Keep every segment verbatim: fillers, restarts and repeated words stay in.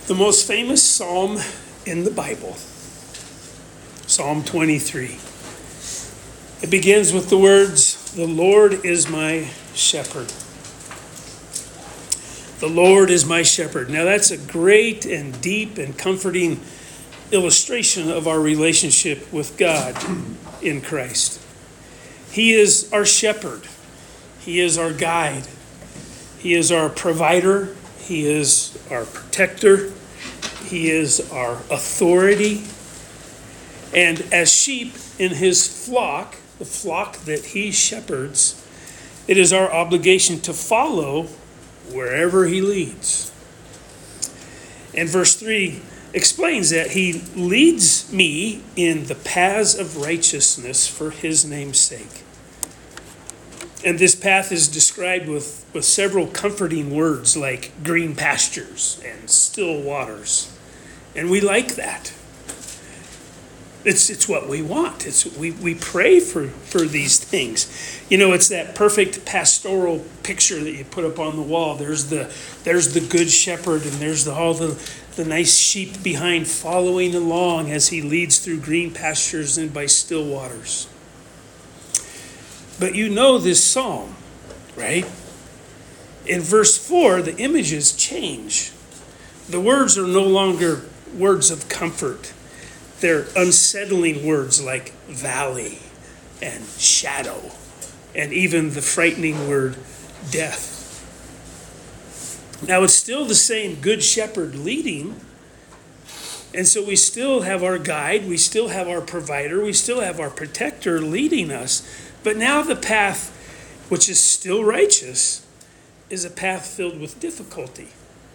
The most famous psalm in the Bible, Psalm twenty-three. It begins with the words, "The Lord is my shepherd." The Lord is my shepherd. Now that's a great and deep and comforting illustration of our relationship with God in Christ. He is our shepherd. He is our guide. He is our provider. He is our protector. He is our authority. And as sheep in his flock, the flock that he shepherds, it is our obligation to follow wherever he leads. And verse three explains that he leads me in the paths of righteousness for his name's sake. And this path is described with, with several comforting words like green pastures and still waters. And we like that. It's it's what we want. It's we, we pray for, for these things. You know, it's that perfect pastoral picture that you put up on the wall. There's the there's the good shepherd, and there's the, all the, the nice sheep behind following along as he leads through green pastures and by still waters. But you know this psalm, right? In verse four, the images change. The words are no longer words of comfort. They're unsettling words like valley and shadow, and even the frightening word death. Now, it's still the same good shepherd leading, and so we still have our guide, we still have our provider, we still have our protector leading us, but now the path, which is still righteous, is a path filled with difficulty.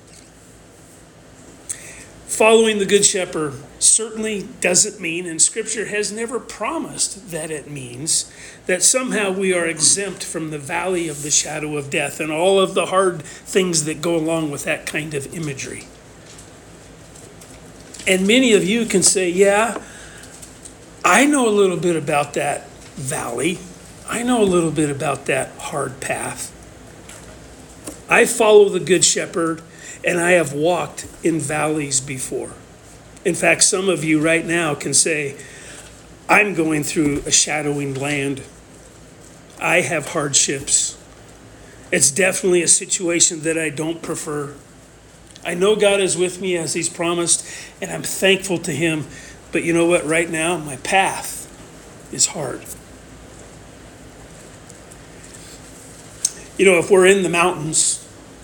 Following the Good Shepherd certainly doesn't mean, and Scripture has never promised that it means, that somehow we are exempt from the valley of the shadow of death and all of the hard things that go along with that kind of imagery. And many of you can say, yeah, I know a little bit about that valley. I know a little bit about that hard path. I follow the Good Shepherd, and I have walked in valleys before. In fact, some of you right now can say, I'm going through a shadowing land. I have hardships. It's definitely a situation that I don't prefer. I know God is with me as he's promised, and I'm thankful to him. But you know what? Right now, my path is hard. You know, if we're in the mountains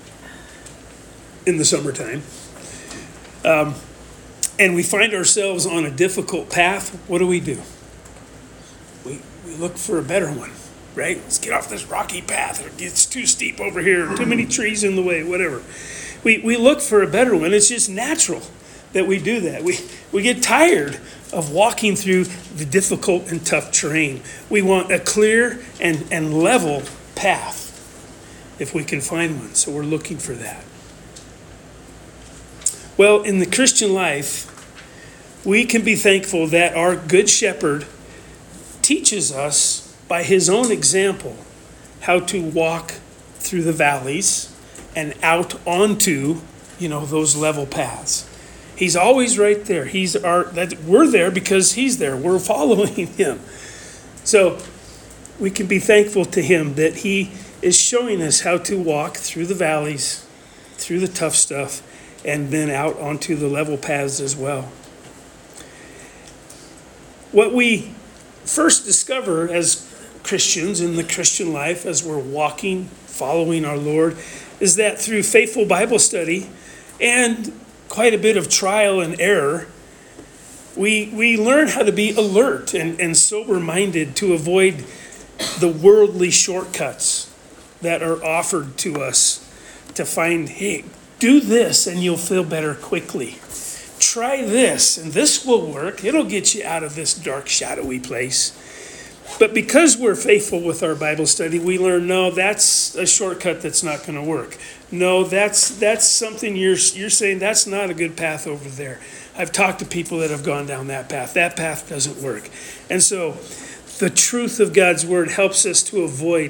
in the summertime, um, and we find ourselves on a difficult path, what do we do? We we look for a better one, right? Let's get off this rocky path. It's too steep over here. Too many trees in the way, whatever. We we look for a better one. It's just natural that we do that. We we get tired of walking through the difficult and tough terrain. We want a clear and, and level path if we can find one. So we're looking for that. Well, in the Christian life, we can be thankful that our Good Shepherd teaches us by his own example how to walk through the valleys and out onto, you know, those level paths. He's always right there. He's our that we're there because he's there. We're following him. So we can be thankful to him that he is showing us how to walk through the valleys, through the tough stuff, and then out onto the level paths as well. What we first discover as Christians in the Christian life, as we're walking, following our Lord, is that through faithful Bible study and quite a bit of trial and error, we we learn how to be alert and, and sober-minded to avoid the worldly shortcuts that are offered to us to find, hey, do this and you'll feel better quickly. Try this and this will work. It'll get you out of this dark, shadowy place. But because we're faithful with our Bible study, we learn, no, that's a shortcut that's not going to work. No, that's that's something you're you're saying that's not a good path over there. I've talked to people that have gone down that path. That path doesn't work. And so the truth of God's word helps us to avoid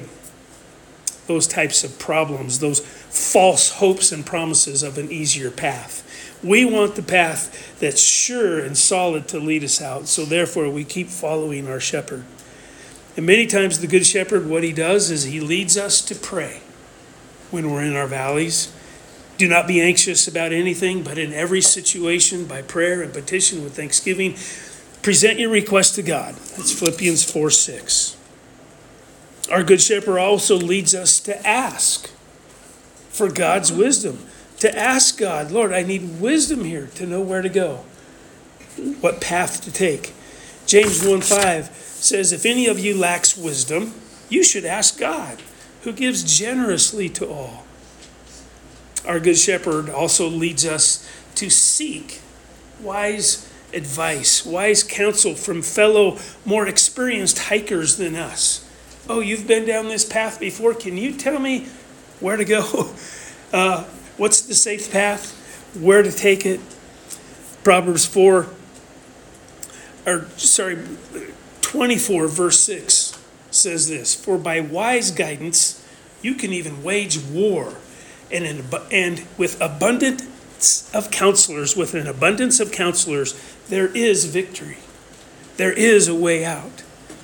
those types of problems, those false hopes and promises of an easier path. We want the path that's sure and solid to lead us out. So therefore, we keep following our shepherd. And many times the good shepherd, what he does is he leads us to pray when we're in our valleys. Do not be anxious about anything, but in every situation, by prayer and petition with thanksgiving, present your request to God. That's Philippians four six. Our good shepherd also leads us to ask for God's wisdom. To ask God, Lord, I need wisdom here to know where to go, what path to take. James one five says, if any of you lacks wisdom, you should ask God, who gives generously to all. Our good shepherd also leads us to seek wise advice, wise counsel from fellow, more experienced hikers than us. Oh, you've been down this path before. Can you tell me where to go? Uh, what's the safe path? Where to take it? Proverbs four, or sorry, twenty-four, verse six says this, for by wise guidance you can even wage war. And, in, and with abundance of counselors, with an abundance of counselors, there is victory. There is a way out.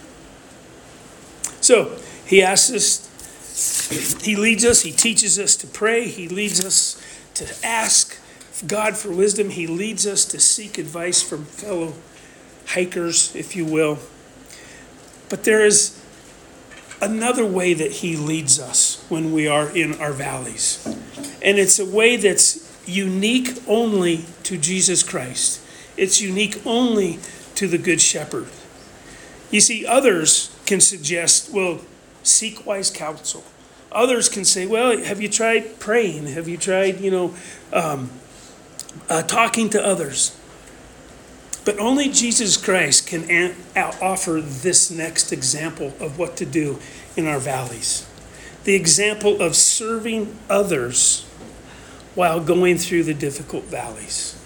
So he asks us, he leads us, he teaches us to pray, he leads us to ask God for wisdom, he leads us to seek advice from fellow hikers, if you will. But there is another way that he leads us when we are in our valleys. And it's a way that's unique only to Jesus Christ. It's unique only to the Good Shepherd. You see, others can suggest, well, seek wise counsel. Others can say, well, have you tried praying? Have you tried, you know, um, uh, talking to others? But only Jesus Christ can an- offer this next example of what to do in our valleys. The example of serving others while going through the difficult valleys.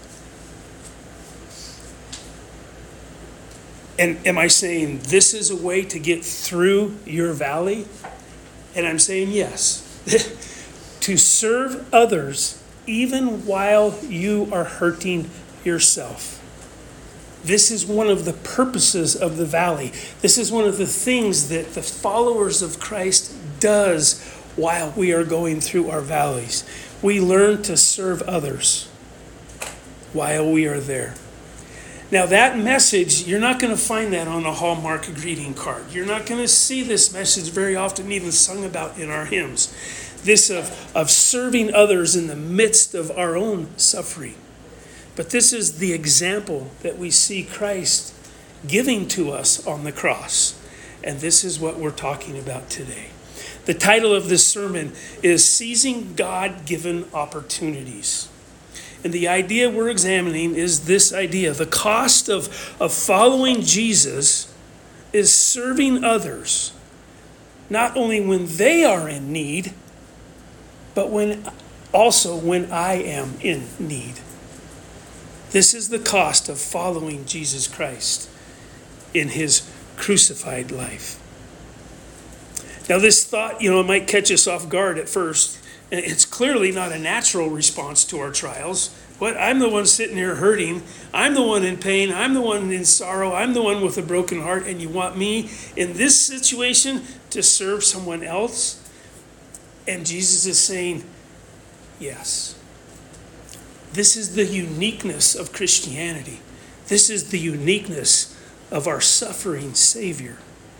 And am I saying this is a way to get through your valley? And I'm saying yes. To serve others even while you are hurting yourself. This is one of the purposes of the valley. This is one of the things that the followers of Christ does while we are going through our valleys. We learn to serve others while we are there. Now that message, you're not going to find that on a Hallmark greeting card. You're not going to see this message very often even sung about in our hymns. This of, of serving others in the midst of our own suffering. But this is the example that we see Christ giving to us on the cross. And this is what we're talking about today. The title of this sermon is Seizing God-Given Opportunities. And the idea we're examining is this idea. The cost of, of following Jesus is serving others, not only when they are in need, but when also when I am in need. This is the cost of following Jesus Christ in his crucified life. Now this thought, you know, it might catch us off guard at first. And it's clearly not a natural response to our trials. What? I'm the one sitting here hurting. I'm the one in pain. I'm the one in sorrow. I'm the one with a broken heart. And you want me in this situation to serve someone else? And Jesus is saying, yes. This is the uniqueness of Christianity. This is the uniqueness of our suffering Savior.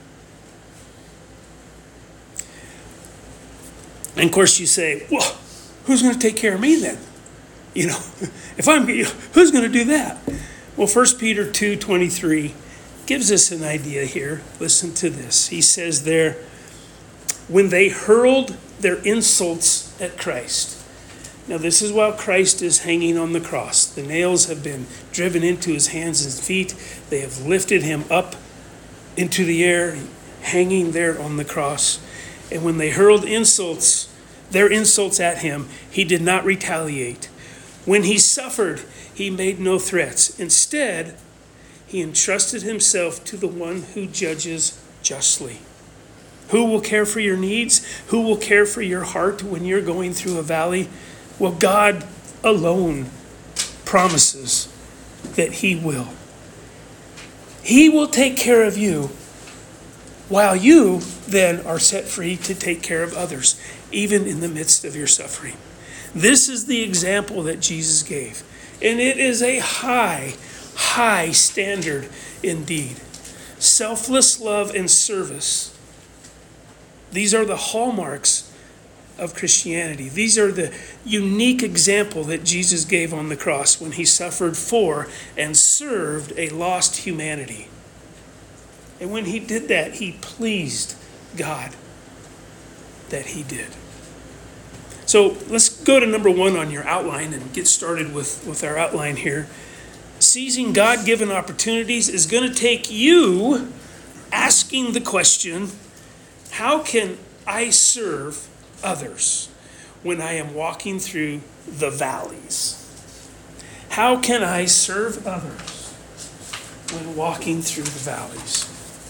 And of course you say, well, who's going to take care of me then? You know, if I'm, who's going to do that? Well, First Peter two twenty-three gives us an idea here. Listen to this. He says there, when they hurled their insults at Christ. Now this is while Christ is hanging on the cross. The nails have been driven into his hands and feet. They have lifted him up into the air, hanging there on the cross. And when they hurled insults, their insults at him, he did not retaliate. When he suffered, he made no threats. Instead, he entrusted himself to the one who judges justly. Who will care for your needs? Who will care for your heart when you're going through a valley? Well, God alone promises that he will. He will take care of you while you then are set free to take care of others, even in the midst of your suffering. This is the example that Jesus gave. And it is a high, high standard indeed. Selfless love and service. These are the hallmarks of Christianity. These are the unique example that Jesus gave on the cross when he suffered for and served a lost humanity. And when he did that, he pleased God that he did. So let's go to number one on your outline and get started with, with our outline here. Seizing God-given opportunities is going to take you asking the question, how can I serve others when I am walking through the valleys? How can I serve others when walking through the valleys?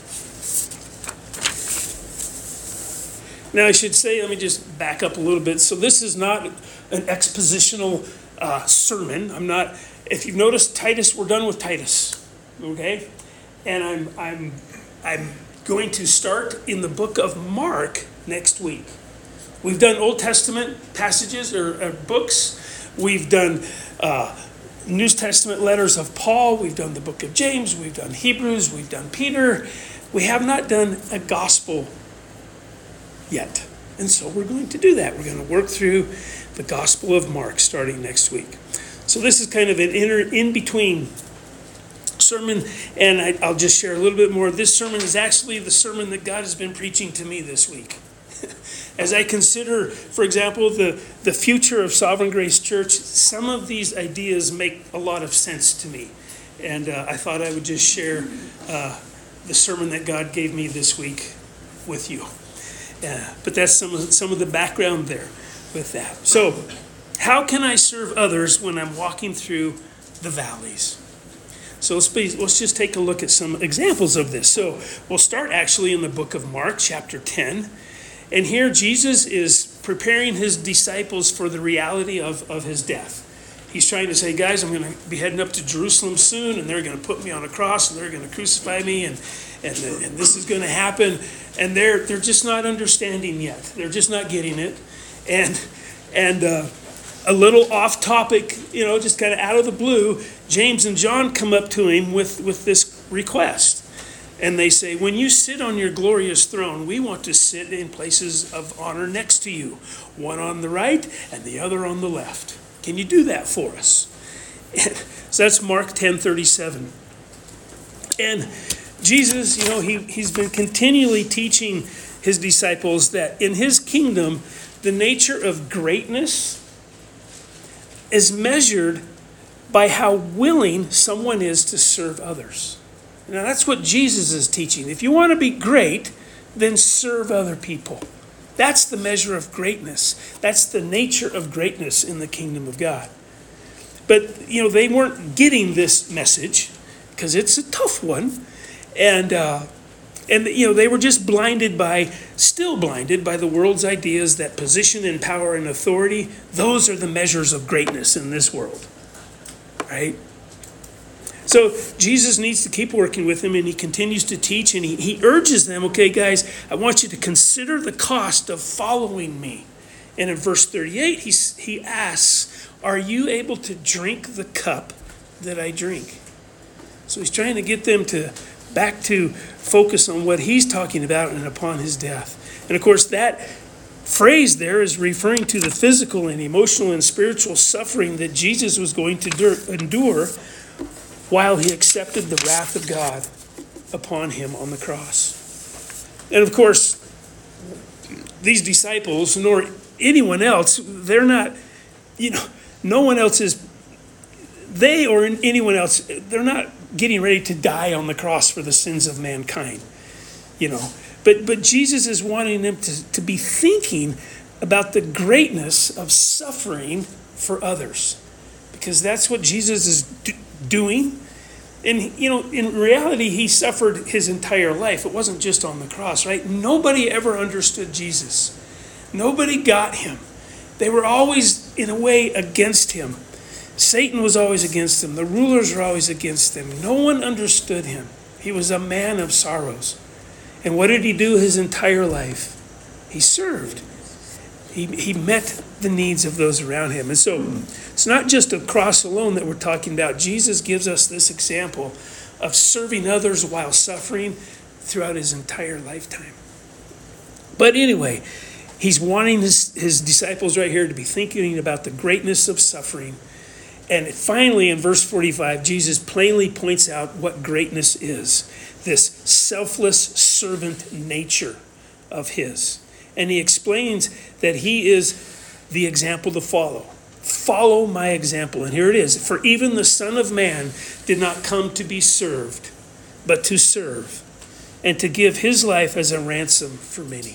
Now I should say, let me just back up a little bit. So this is not an expositional uh, sermon. I'm not, if you've noticed, Titus, we're done with Titus, okay? And I'm, I'm, I'm going to start in the book of Mark next week. We've done Old Testament passages or, or books. We've done uh, New Testament letters of Paul. We've done the book of James. We've done Hebrews. We've done Peter. We have not done a gospel yet. And so we're going to do that. We're going to work through the Gospel of Mark starting next week. So this is kind of an inner, in-between sermon, and I, I'll just share a little bit more. This sermon is actually the sermon that God has been preaching to me this week. As I consider, for example, the, the future of Sovereign Grace Church, some of these ideas make a lot of sense to me. And uh, I thought I would just share uh, the sermon that God gave me this week with you. Yeah, but that's some of, some of the background there with that. So, how can I serve others when I'm walking through the valleys? So let's, be, let's just take a look at some examples of this. So we'll start actually in the book of Mark, chapter ten. And here Jesus is preparing his disciples for the reality of, of his death. He's trying to say, guys, I'm going to be heading up to Jerusalem soon, and they're going to put me on a cross, and they're going to crucify me, and and, and this is going to happen. And they're they're just not understanding yet. They're just not getting it. And and uh, a little off topic, you know, just kind of out of the blue, James and John come up to him with, with this request. And they say, when you sit on your glorious throne, we want to sit in places of honor next to you, one on the right and the other on the left. Can you do that for us? And so that's Mark ten thirty-seven. And Jesus, you know, he, he's been continually teaching his disciples that in his kingdom, the nature of greatness is measured by how willing someone is to serve others. Now, that's what Jesus is teaching. If you want to be great, then serve other people. That's the measure of greatness. That's the nature of greatness in the kingdom of God. But, you know, they weren't getting this message because it's a tough one. And, uh, and you know, they were just blinded by, still blinded by the world's ideas that position and power and authority, those are the measures of greatness in this world. Right? So Jesus needs to keep working with them, and he continues to teach, and he, he urges them, okay, guys, I want you to consider the cost of following me. And in verse thirty-eight, he, he asks, are you able to drink the cup that I drink? So he's trying to get them to back to focus on what he's talking about and upon his death. And of course, that phrase there is referring to the physical and emotional and spiritual suffering that Jesus was going to endure while he accepted the wrath of God upon him on the cross. And of course, these disciples, nor anyone else, they're not, you know, no one else is, they or anyone else, they're not getting ready to die on the cross for the sins of mankind, you know. But but Jesus is wanting them to, to be thinking about the greatness of suffering for others, because that's what Jesus is do, doing. And, you know, in reality, he suffered his entire life. It wasn't just on the cross, right? Nobody ever understood Jesus. Nobody got him. They were always, in a way, against him. Satan was always against him. The rulers were always against him. No one understood him. He was a man of sorrows. And what did he do his entire life? He served. He, he met the needs of those around him. And so it's not just a cross alone that we're talking about. Jesus gives us this example of serving others while suffering throughout his entire lifetime. But anyway, he's wanting his, his disciples right here to be thinking about the greatness of suffering. And finally, in verse forty-five, Jesus plainly points out what greatness is, this selfless servant nature of his. And he explains that he is the example to follow. Follow my example. And here it is. For even the Son of Man did not come to be served, but to serve, and to give his life as a ransom for many.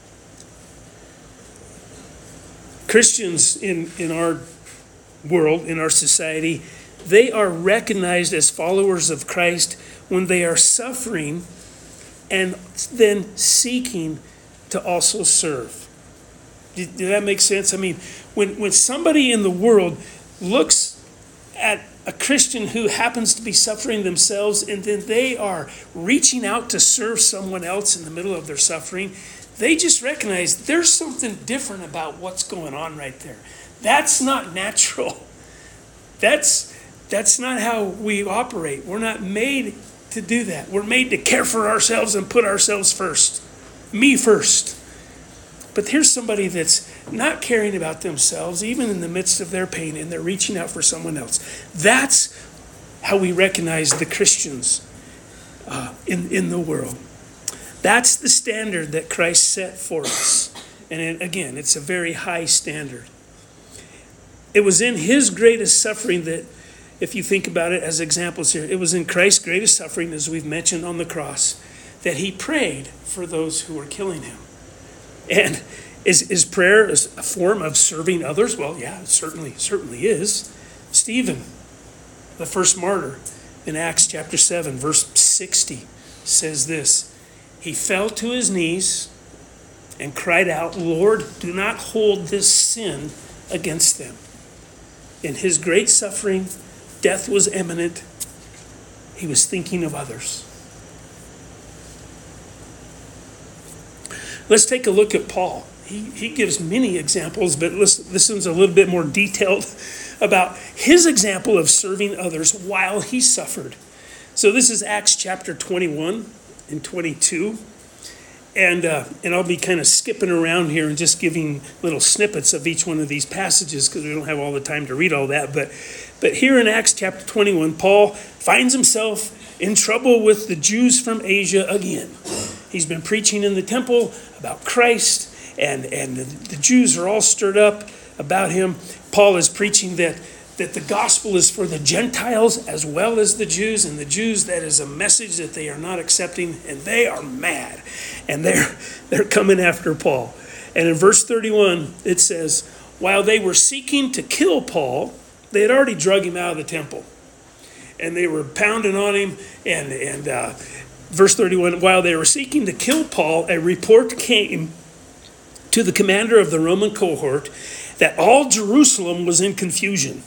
Christians in, in our world, in our society, they are recognized as followers of Christ when they are suffering and then seeking to also serve. Did, did that make sense? I mean, when, when somebody in the world looks at a Christian who happens to be suffering themselves and then they are reaching out to serve someone else in the middle of their suffering, they just recognize there's something different about what's going on right there. That's not natural. That's, that's not how we operate. We're not made to do that. We're made to care for ourselves and put ourselves first. Me first. But here's somebody that's not caring about themselves, even in the midst of their pain, and they're reaching out for someone else. That's how we recognize the Christians uh, in, in the world. That's the standard that Christ set for us. And it, again, it's a very high standard. It was in his greatest suffering that, if you think about it as examples here, it was in Christ's greatest suffering, as we've mentioned on the cross, that he prayed for those who were killing him. And is, is prayer a form of serving others? Well, yeah, it certainly, certainly is. Stephen, the first martyr, in Acts chapter seven, verse sixty, says this: he fell to his knees and cried out, "Lord, do not hold this sin against them." In his great suffering, death was imminent. He was thinking of others. Let's take a look at Paul. He, he gives many examples, but listen, this one's a little bit more detailed about his example of serving others while he suffered. So this is Acts chapter twenty-one and twenty-two. And uh, and I'll be kind of skipping around here and just giving little snippets of each one of these passages because we don't have all the time to read all that. But, but here in Acts chapter twenty-one, Paul finds himself in trouble with the Jews from Asia again. He's been preaching in the temple about Christ, and, and the, the Jews are all stirred up about him. Paul is preaching that, that the gospel is for the Gentiles as well as the Jews, and the Jews, that is a message that they are not accepting, and they are mad. And they're, they're coming after Paul. And in verse thirty-one, it says, while they were seeking to kill Paul, they had already drug him out of the temple. And they were pounding on him, and, and uh, verse thirty-one, while they were seeking to kill Paul, a report came to the commander of the Roman cohort that all Jerusalem was in confusion.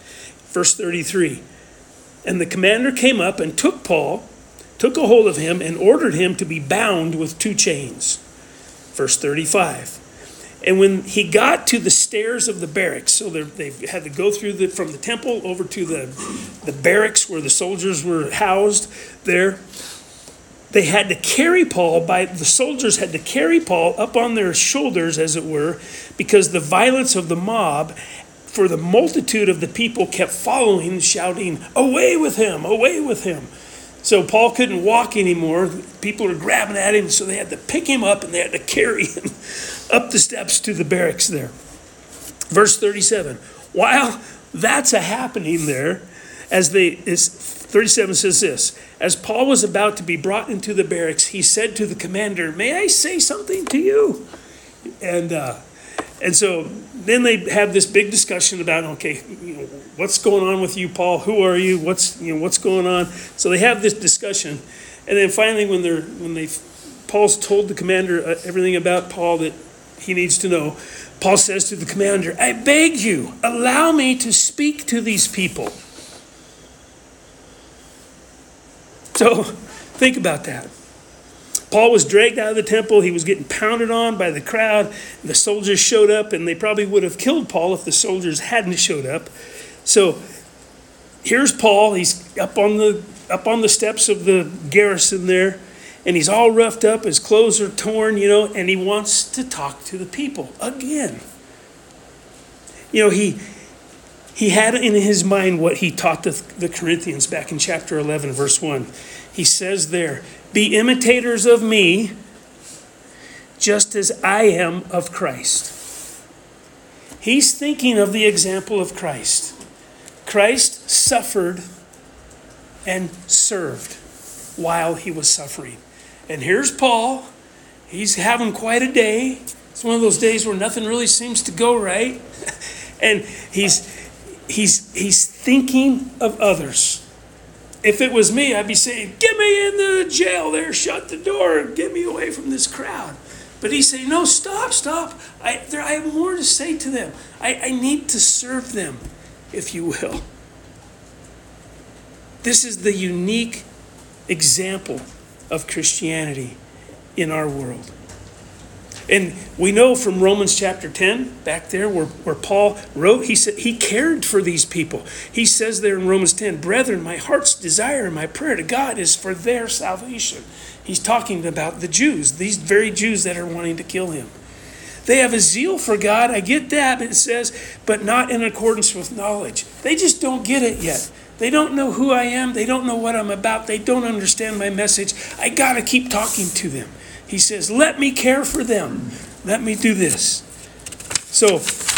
Verse thirty-three, and the commander came up and took Paul, took a hold of him, and ordered him to be bound with two chains. Verse thirty-five, and when he got to the stairs of the barracks, so they had to go through the, from the temple over to the, the barracks where the soldiers were housed there, they had to carry Paul by, the soldiers had to carry Paul up on their shoulders, as it were, because the violence of the mob, for the multitude of the people kept following, shouting, "Away with him, away with him." So Paul couldn't walk anymore. People were grabbing at him, so they had to pick him up and they had to carry him up the steps to the barracks there. Verse thirty-seven, while that's a happening there, as they, is, thirty-seven says this, as Paul was about to be brought into the barracks, he said to the commander, "May I say something to you?" And uh, and so then they have this big discussion about, okay, you know, what's going on with you, Paul? Who are you? What's you know what's going on? So they have this discussion, and then finally, when they're when they Paul's told the commander uh, everything about Paul that he needs to know, Paul says to the commander, I beg you, allow me to speak to these people. So think about that. Paul was dragged out of the temple. He was getting pounded on by the crowd. The soldiers showed up, and they probably would have killed Paul if the soldiers hadn't showed up. So here's Paul. He's up on the up on the steps of the garrison there, and he's all roughed up. His clothes are torn, you know, and he wants to talk to the people again. You know, he he had in his mind what he taught the, the Corinthians back in chapter eleven, verse one. He says there, be imitators of me, just as I am of Christ. He's thinking of the example of Christ. Christ suffered and served while he was suffering. And here's Paul. He's having quite a day. It's one of those days where nothing really seems to go right. And he's he's he's thinking of others. If it was me, I'd be saying, get me in the jail there, shut the door, get me away from this crowd. But he's saying, no, stop, stop. I, there, I have more to say to them. I, I need to serve them, if you will. This is the unique example of Christianity in our world. And we know from Romans chapter ten, back there where, where Paul wrote, he said he cared for these people. He says there in Romans ten, brethren, my heart's desire and my prayer to God is for their salvation. He's talking about the Jews, these very Jews that are wanting to kill him. They have a zeal for God, I get that, but it says, but not in accordance with knowledge. They just don't get it yet. They don't know who I am. They don't know what I'm about. They don't understand my message. I got to keep talking to them. He says, let me care for them. Let me do this. So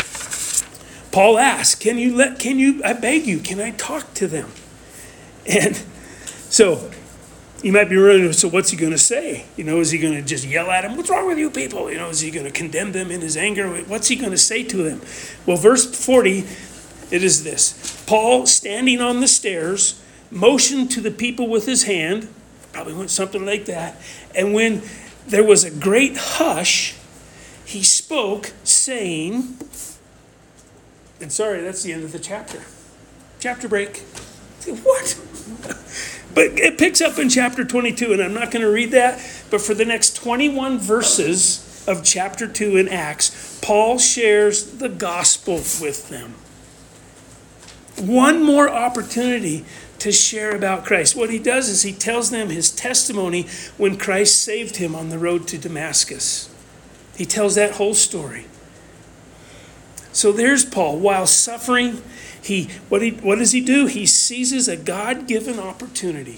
Paul asks, can you let, can you, I beg you, can I talk to them? And so you might be wondering, so what's he going to say? You know, is he going to just yell at them? What's wrong with you people? You know, is he going to condemn them in his anger? What's he going to say to them? Well, verse forty, it is this. Paul, standing on the stairs, motioned to the people with his hand, probably went something like that, and when there was a great hush, he spoke, saying, and sorry, that's the end of the chapter. Chapter break. What? But it picks up in chapter twenty-two, and I'm not going to read that, but for the next twenty-one verses of chapter two in Acts, Paul shares the gospel with them. One more opportunity to share about Christ. What he does is he tells them his testimony when Christ saved him on the road to Damascus. He tells that whole story. So there's Paul. While suffering, he what he what does he do? He seizes a God-given opportunity.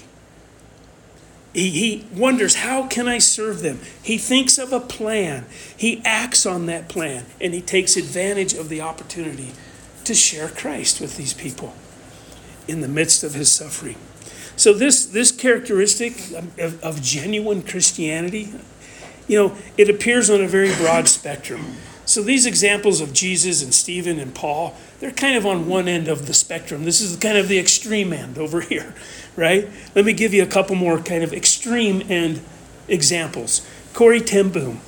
He, he wonders, how can I serve them? He thinks of a plan. He acts on that plan, and he takes advantage of the opportunity to share Christ with these people in the midst of his suffering. So this, this characteristic of, of genuine Christianity, you know, it appears on a very broad spectrum. So these examples of Jesus and Stephen and Paul, they're kind of on one end of the spectrum. This is kind of the extreme end over here, right? Let me give you a couple more kind of extreme end examples. Corrie ten Boom,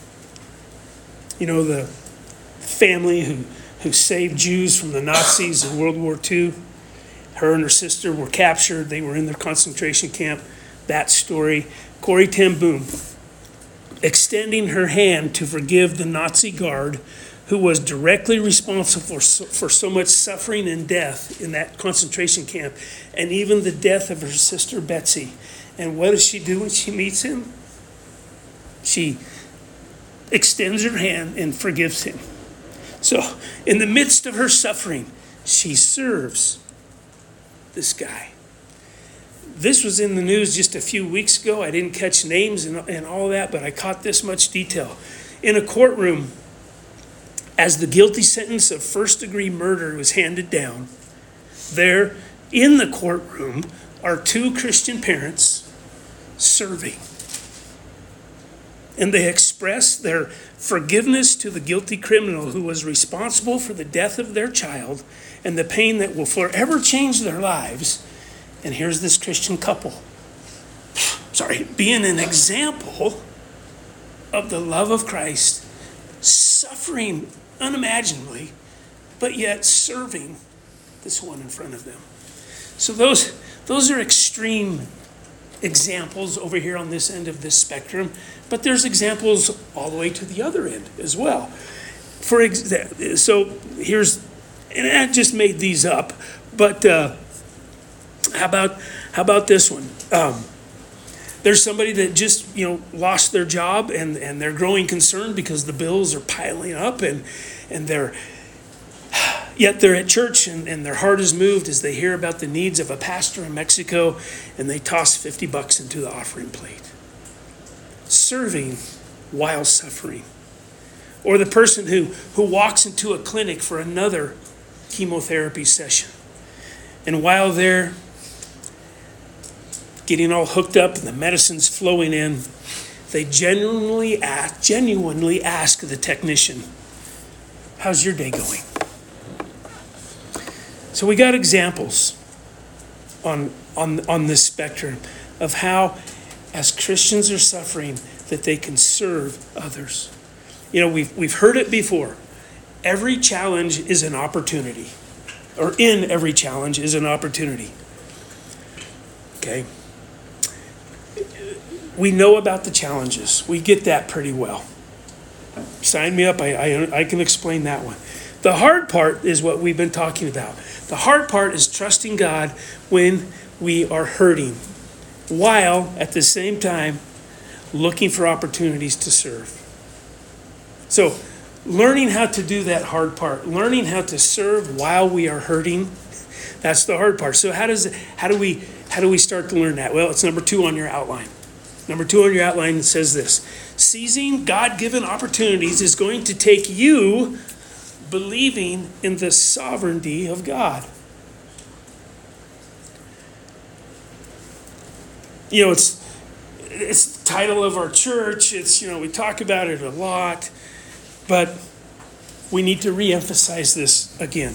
you know, the family who who saved Jews from the Nazis in World War Two. Her and her sister were captured. They were in the concentration camp. That story. Corrie ten Boom, extending her hand to forgive the Nazi guard who was directly responsible for so, for so much suffering and death in that concentration camp, and even the death of her sister Betsy. And what does she do when she meets him? She extends her hand and forgives him. So, in the midst of her suffering, she serves this guy. This was in the news just a few weeks ago. I didn't catch names and, and all that, but I caught this much detail. In a courtroom, as the guilty sentence of first-degree murder was handed down, there in the courtroom are two Christian parents serving. And they express their forgiveness to the guilty criminal who was responsible for the death of their child and the pain that will forever change their lives. And here's this Christian couple, sorry, being an example of the love of Christ, suffering unimaginably, but yet serving this one in front of them. So those, those are extreme examples over here on this end of this spectrum, but there's examples all the way to the other end as well. For ex- so here's, and I just made these up, but uh, how about how about this one? Um, there's somebody that just you know lost their job, and and they're growing concerned because the bills are piling up, and and they're yet they're at church, and, and their heart is moved as they hear about the needs of a pastor in Mexico, and they toss fifty bucks into the offering plate. Serving while suffering. Or the person who, who walks into a clinic for another chemotherapy session. And while they're getting all hooked up and the medicine's flowing in, they genuinely ask, genuinely ask the technician, "How's your day going?" So we got examples on, on, on this spectrum of how, as Christians are suffering, that they can serve others. You know, we've, we've heard it before. Every challenge is an opportunity. Or in every challenge is an opportunity. Okay? We know about the challenges. We get that pretty well. Sign me up. I, I, I can explain that one. The hard part is what we've been talking about. The hard part is trusting God when we are hurting, while at the same time looking for opportunities to serve. So, learning how to do that hard part, learning how to serve while we are hurting, that's the hard part. So how does how do we how do we start to learn that? Well, it's number two on your outline. Number two on your outline says this: seizing God-given opportunities is going to take you believing in the sovereignty of God. You know, it's it's the title of our church. It's, you know, we talk about it a lot, but we need to reemphasize this again.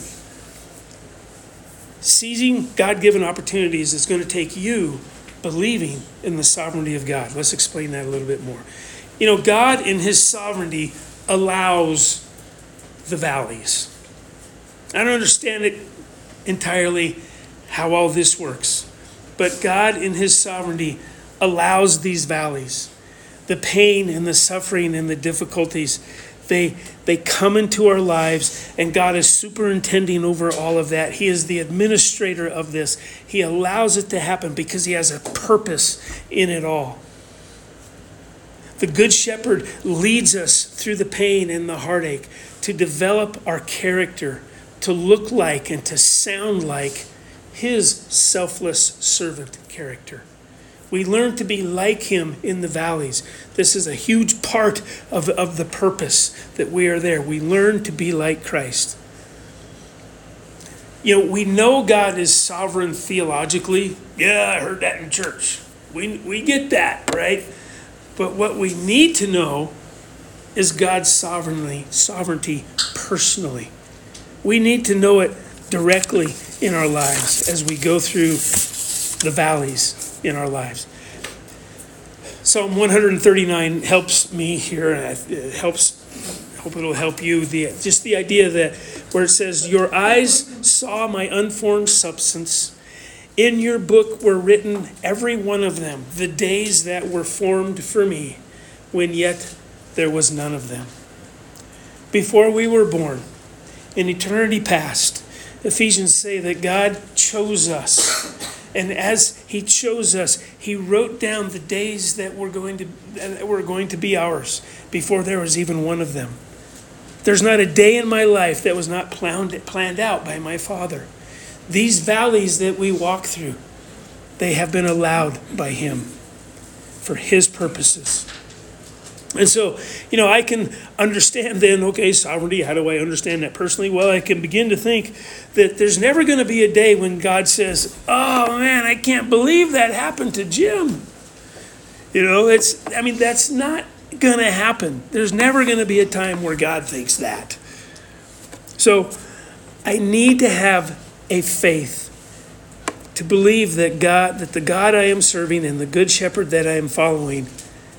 Seizing God-given opportunities is going to take you believing in the sovereignty of God. Let's explain that a little bit more. You know, God in his sovereignty allows the valleys. I don't understand it entirely how all this works, but God in his sovereignty allows these valleys. The pain and the suffering and the difficulties, they they come into our lives, and God is superintending over all of that. He is the administrator of this. He allows it to happen because he has a purpose in it all. The Good Shepherd leads us through the pain and the heartache to develop our character, to look like and to sound like his selfless servant character. We learn to be like him in the valleys. This is a huge part of, of the purpose that we are there. We learn to be like Christ. You know, we know God is sovereign theologically. Yeah, I heard that in church. We, we get that, right? But what we need to know is God's sovereignty, sovereignty personally. We need to know it directly in our lives as we go through the valleys in our lives. Psalm one thirty-nine helps me here, and it helps, I hope it'll help you. The, just the idea that where it says, "Your eyes saw my unformed substance. In your book were written, every one of them, the days that were formed for me, when yet there was none of them." Before we were born, in eternity past, Ephesians say that God chose us. And as he chose us, he wrote down the days that were going to that were going to be ours before there was even one of them. There's not a day in my life that was not planned, planned out by my Father. These valleys that we walk through, they have been allowed by him for his purposes. And so, you know, I can understand then, okay, sovereignty, how do I understand that personally? Well, I can begin to think that there's never going to be a day when God says, "Oh man, I can't believe that happened to Jim." You know, it's, I mean, that's not going to happen. There's never going to be a time where God thinks that. So I need to have a faith to believe that God, that the God I am serving and the Good Shepherd that I am following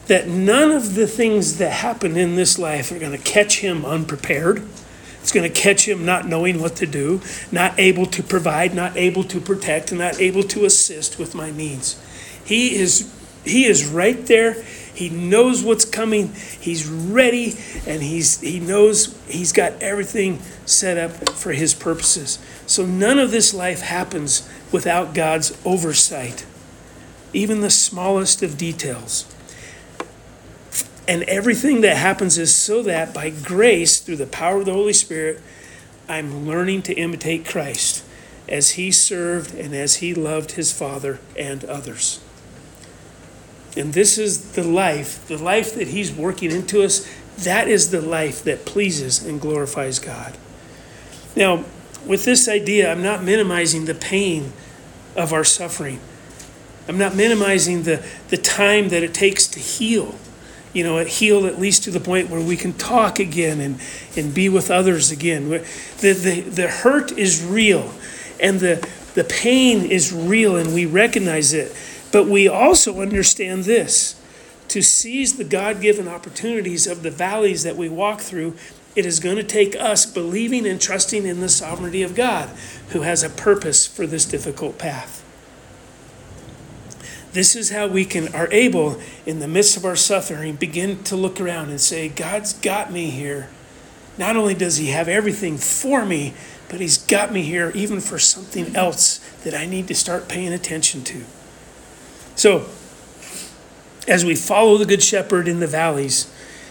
that none of the things that happen in this life are going to catch him unprepared. It's going to catch him not knowing what to do, not able to provide, not able to protect, and not able to assist with my needs. He is, he is right there. He knows what's coming. He's ready, and he's he knows he's got everything set up for his purposes. So none of this life happens without God's oversight, even the smallest of details. And everything that happens is so that by grace, through the power of the Holy Spirit, I'm learning to imitate Christ as he served and as he loved his Father and others. And this is the life, the life that he's working into us. That is the life that pleases and glorifies God. Now, with this idea, I'm not minimizing the pain of our suffering. I'm not minimizing the, the time that it takes to heal. You know, heal at least to the point where we can talk again and, and be with others again. The, the, the hurt is real, and the, the pain is real, and we recognize it. But we also understand this: to seize the God-given opportunities of the valleys that we walk through, it is going to take us believing and trusting in the sovereignty of God, who has a purpose for this difficult path. This is how we can are able, in the midst of our suffering, begin to look around and say, God's got me here. Not only does he have everything for me, but he's got me here even for something else that I need to start paying attention to. So, as we follow the Good Shepherd in the valleys,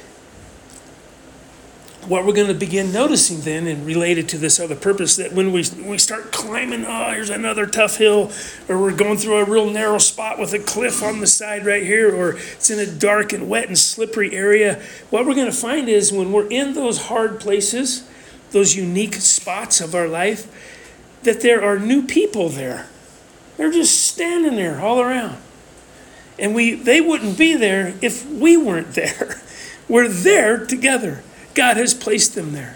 what we're going to begin noticing then, and related to this other purpose, that when we we start climbing, oh, here's another tough hill, or we're going through a real narrow spot with a cliff on the side right here, or it's in a dark and wet and slippery area, what we're going to find is when we're in those hard places, those unique spots of our life, that there are new people there. They're just standing there all around. And we they wouldn't be there if we weren't there. We're there together. God has placed them there.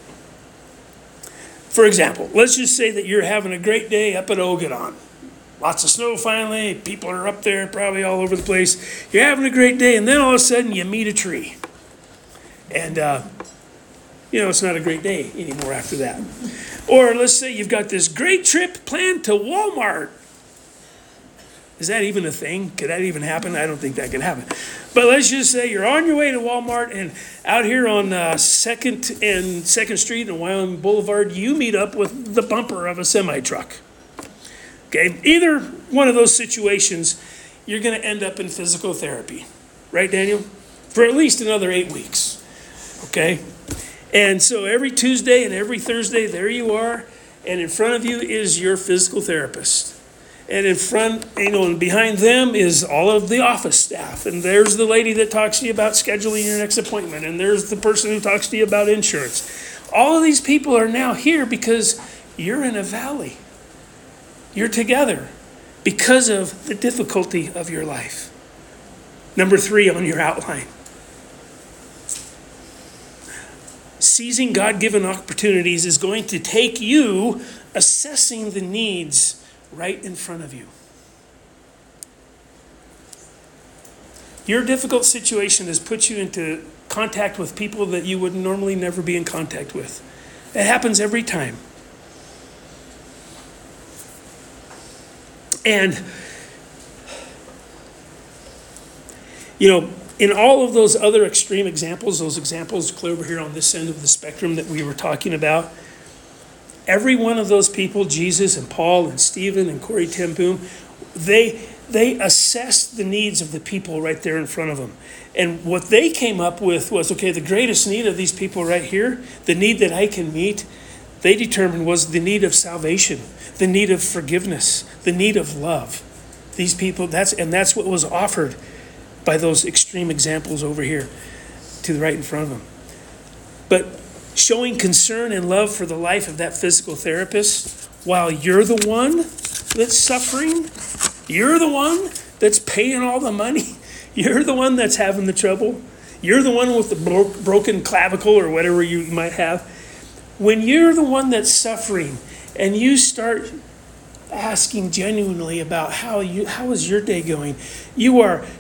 For example, let's just say that you're having a great day up at Ogadon. Lots of snow finally. People are up there probably all over the place. You're having a great day, and then all of a sudden you meet a tree. And, uh, you know, it's not a great day anymore after that. Or let's say you've got this great trip planned to Walmart. Is that even a thing? Could that even happen? I don't think that could happen. But let's just say you're on your way to Walmart, and out here on uh, second and second Street and Wyoming Boulevard, you meet up with the bumper of a semi-truck. Okay, either one of those situations, you're going to end up in physical therapy. Right, Daniel? For at least another eight weeks. Okay? And so every Tuesday and every Thursday, there you are, and in front of you is your physical therapist. And in front, you know, and behind them is all of the office staff. And there's the lady that talks to you about scheduling your next appointment. And there's the person who talks to you about insurance. All of these people are now here because you're in a valley. You're together because of the difficulty of your life. Number three on your outline. Seizing God-given opportunities is going to take you assessing the needs right in front of you. Your difficult situation has put you into contact with people that you would normally never be in contact with. It happens every time. And, you know, in all of those other extreme examples, those examples clear over here on this end of the spectrum that we were talking about, every one of those people, Jesus and Paul and Stephen and Corrie ten Boom, they they assessed the needs of the people right there in front of them. And what they came up with was, okay, the greatest need of these people right here, the need that I can meet, they determined was the need of salvation, the need of forgiveness, the need of love. These people, that's and that's what was offered by those extreme examples over here to the right in front of them. But showing concern and love for the life of that physical therapist while you're the one that's suffering, you're the one that's paying all the money, you're the one that's having the trouble, you're the one with the bro- broken clavicle or whatever you might have. When you're the one that's suffering and you start asking genuinely about how you how is your day going, you are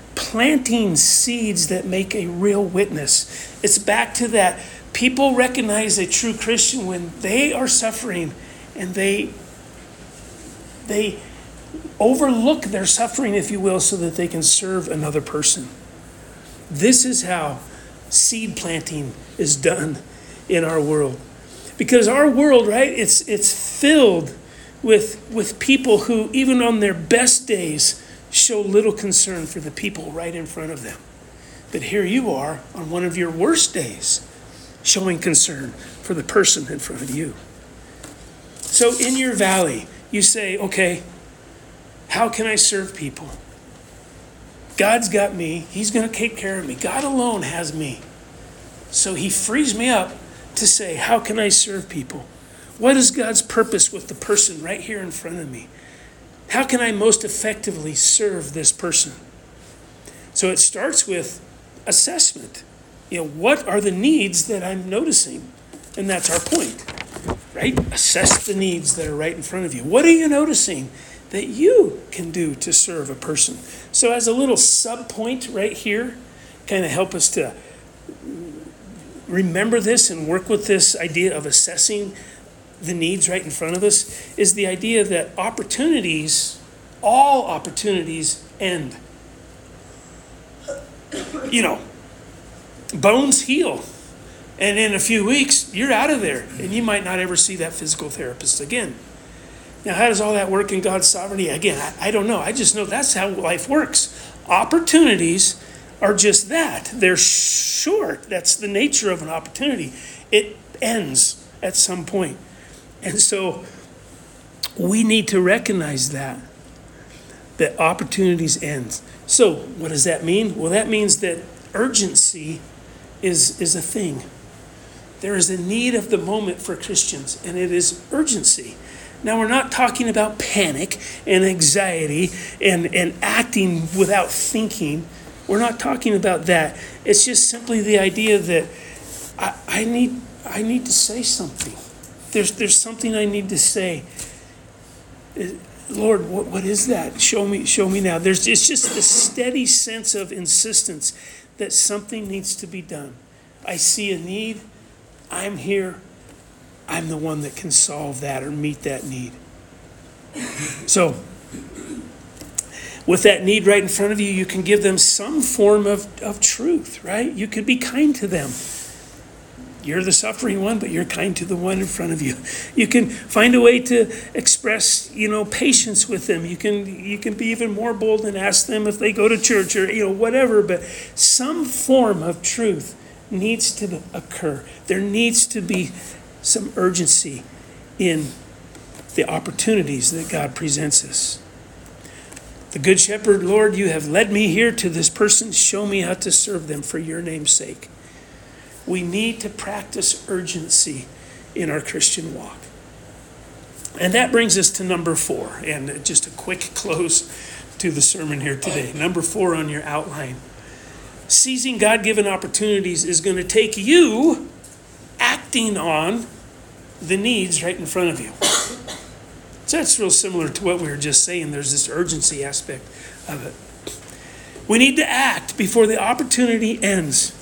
planting seeds that make a real witness. It's back to that. People recognize a true Christian when they are suffering and they they overlook their suffering, if you will, so that they can serve another person. This is how seed planting is done in our world. Because our world, right, it's it's filled with with people who, even on their best days, show little concern for the people right in front of them. But here you are on one of your worst days, showing concern for the person in front of you. So in your valley, you say, okay, how can I serve people? God's got me. He's going to take care of me. God alone has me. So he frees me up to say, how can I serve people? What is God's purpose with the person right here in front of me? How can I most effectively serve this person? So it starts with assessment. You know, what are the needs that I'm noticing? And that's our point, right? Assess the needs that are right in front of you. What are you noticing that you can do to serve a person? So as a little sub-point right here, kind of help us to remember this and work with this idea of assessing the needs right in front of us, is the idea that opportunities, all opportunities end. You know, bones heal. And in a few weeks, you're out of there. And you might not ever see that physical therapist again. Now, how does all that work in God's sovereignty? Again, I, I don't know. I just know that's how life works. Opportunities are just that. They're short. That's the nature of an opportunity. It ends at some point. And so we need to recognize that, that opportunities end. So what does that mean? Well, that means that urgency is, is a thing. There is a need of the moment for Christians, and it is urgency. Now, we're not talking about panic and anxiety and, and acting without thinking. We're not talking about that. It's just simply the idea that I, I need I need to say something. There's there's something I need to say. Lord, what, what is that? Show me, show me now. There's it's just a steady sense of insistence that something needs to be done. I see a need. I'm here. I'm the one that can solve that or meet that need. So, with that need right in front of you, you can give them some form of, of truth, right? You could be kind to them. You're the suffering one, but you're kind to the one in front of you. You can find a way to express, you know, patience with them. You can you can be even more bold and ask them if they go to church or, you know, whatever. But some form of truth needs to occur. There needs to be some urgency in the opportunities that God presents us. The Good Shepherd, Lord, you have led me here to this person. Show me how to serve them for your name's sake. We need to practice urgency in our Christian walk. And that brings us to number four, and just a quick close to the sermon here today. Number four on your outline. Seizing God-given opportunities is going to take you acting on the needs right in front of you. So that's real similar to what we were just saying. There's this urgency aspect of it. We need to act before the opportunity ends.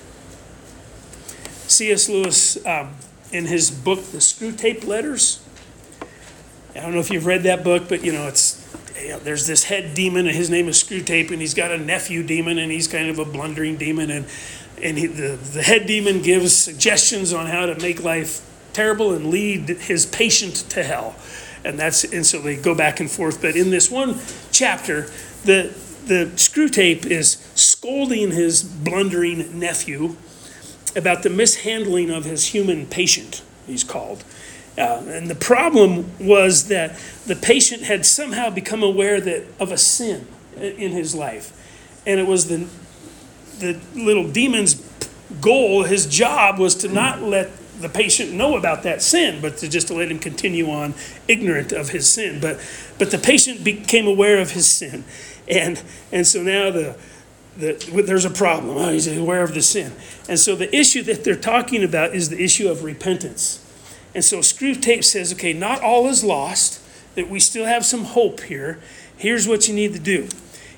C S Lewis, um, in his book, The Screwtape Letters, I don't know if you've read that book, but you know, it's you know, there's this head demon, and his name is Screwtape, and he's got a nephew demon, and he's kind of a blundering demon, and and he, the, the head demon gives suggestions on how to make life terrible and lead his patient to hell. And that's and so they go back and forth. But in this one chapter, the the Screwtape is scolding his blundering nephew about the mishandling of his human patient, he's called. Uh, and the problem was that the patient had somehow become aware that of a sin in his life. And it was the the little demon's goal, his job was to not let the patient know about that sin, but to just to let him continue on ignorant of his sin. But but the patient became aware of his sin. And and so now the The, there's a problem. Oh, he's aware of the sin. And so the issue that they're talking about is the issue of repentance. And so Screwtape says, okay, not all is lost, that we still have some hope here. Here's what you need to do.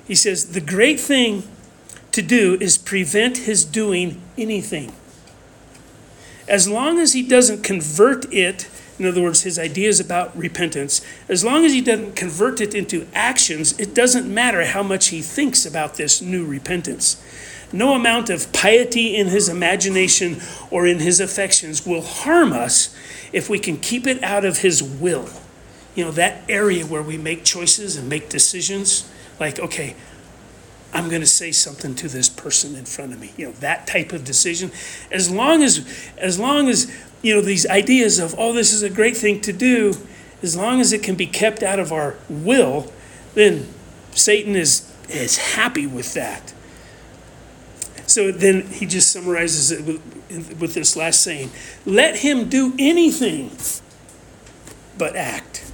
He says, the great thing to do is prevent his doing anything. As long as he doesn't convert it, in other words, his ideas about repentance, as long as he doesn't convert it into actions, it doesn't matter how much he thinks about this new repentance. No amount of piety in his imagination or in his affections will harm us if we can keep it out of his will. You know, that area where we make choices and make decisions, like, okay, I'm going to say something to this person in front of me. You know, that type of decision. As long as, as long as, you know, these ideas of, oh, this is a great thing to do, as long as it can be kept out of our will, then Satan is, is happy with that. So then he just summarizes it with, with this last saying, let him do anything but act.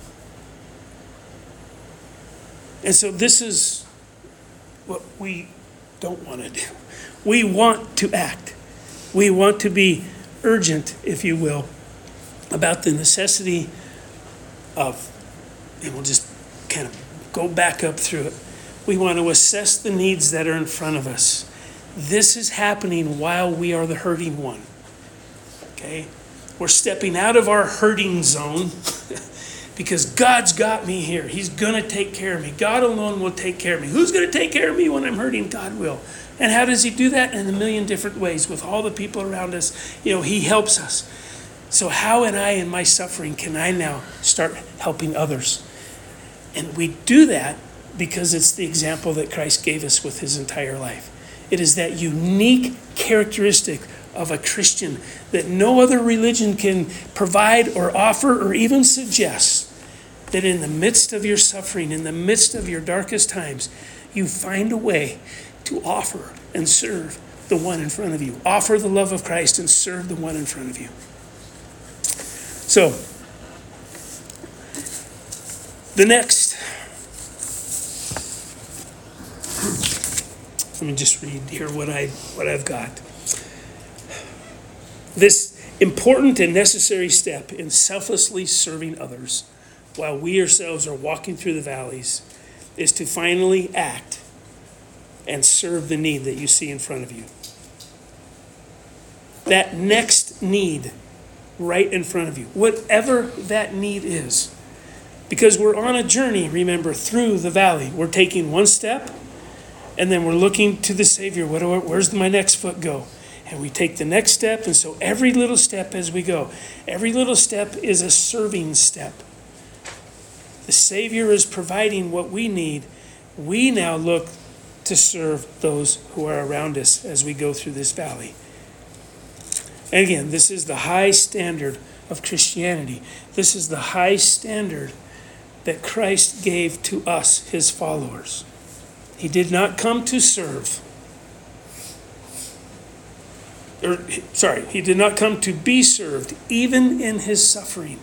And so this is what we don't want to do. We want to act. We want to be urgent, if you will, about the necessity of, and we'll just kind of go back up through it. We want to assess the needs that are in front of us. This is happening while we are the hurting one. Okay? We're stepping out of our hurting zone because God's got me here. He's going to take care of me. God alone will take care of me. Who's going to take care of me when I'm hurting? God will. And how does he do that? In a million different ways. With all the people around us, you know, he helps us. So how and I in my suffering can I now start helping others? And we do that because it's the example that Christ gave us with his entire life. It is that unique characteristic of a Christian that no other religion can provide or offer or even suggest, that in the midst of your suffering, in the midst of your darkest times, you find a way to offer and serve the one in front of you. Offer the love of Christ and serve the one in front of you. So, the next, let me just read here what I what I've got. This important and necessary step in selflessly serving others while we ourselves are walking through the valleys is to finally act and serve the need that you see in front of you. That next need right in front of you, whatever that need is. Because we're on a journey, remember, through the valley. We're taking one step, and then we're looking to the Savior. What do I, where's my next foot go? And we take the next step, and so every little step as we go, every little step is a serving step. The Savior is providing what we need. We now look to serve those who are around us as we go through this valley. And again, this is the high standard of Christianity. This is the high standard that Christ gave to us, his followers. He did not come to serve. Or, sorry, he did not come to be served, even in his suffering.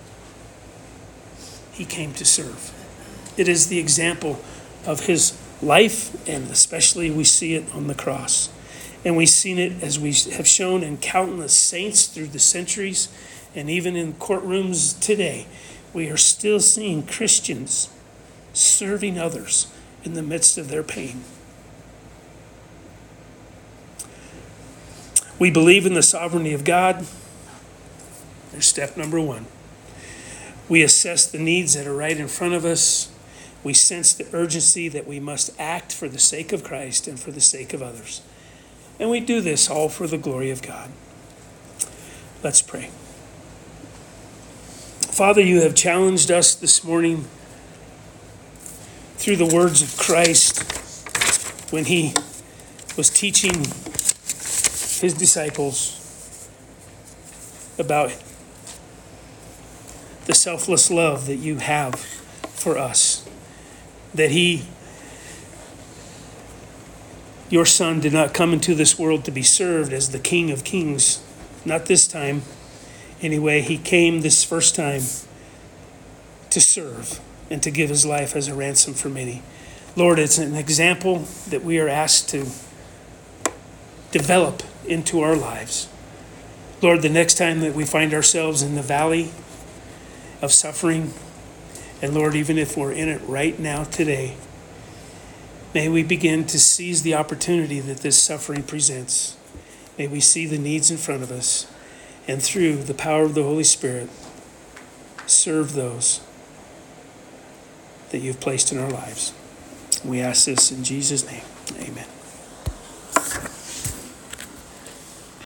He came to serve. It is the example of his life, and especially we see it on the cross. And we've seen it, as we have shown, in countless saints through the centuries, and even in courtrooms today. We are still seeing Christians serving others in the midst of their pain. We believe in the sovereignty of God. There's step number one. We assess the needs that are right in front of us. We sense the urgency that we must act for the sake of Christ and for the sake of others. And we do this all for the glory of God. Let's pray. Father, you have challenged us this morning through the words of Christ when he was teaching his disciples about the selfless love that you have for us. That he, your Son, did not come into this world to be served as the King of Kings. Not this time. Anyway, he came this first time to serve and to give his life as a ransom for many. Lord, it's an example that we are asked to develop into our lives. Lord, the next time that we find ourselves in the valley of suffering, and Lord, even if we're in it right now today, May we begin to seize the opportunity that this suffering presents. May we see the needs in front of us, and through the power of the Holy Spirit, serve those that you've placed in our lives. We ask this in Jesus' name. Amen.